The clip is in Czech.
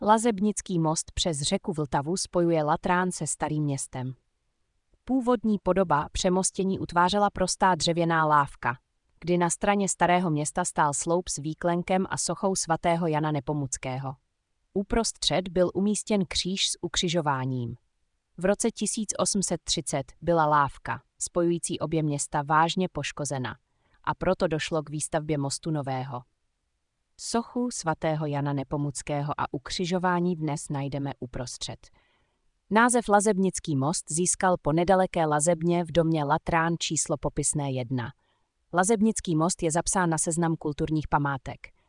Lazebnický most přes řeku Vltavu spojuje Latrán se Starým Městem. Původní podoba přemostění utvářela prostá dřevěná lávka, kdy na straně Starého Města stál sloup s výklenkem a sochou svatého Jana Nepomuckého. Uprostřed byl umístěn kříž s ukřižováním. V roce 1830 byla lávka, spojující obě města, vážně poškozena a proto došlo k výstavbě mostu nového. Sochu svatého Jana Nepomuckého a ukřižování dnes najdeme uprostřed. Název Lazebnický most získal po nedaleké Lazebně v domě Latrán číslo popisné 1. Lazebnický most je zapsán na seznam kulturních památek.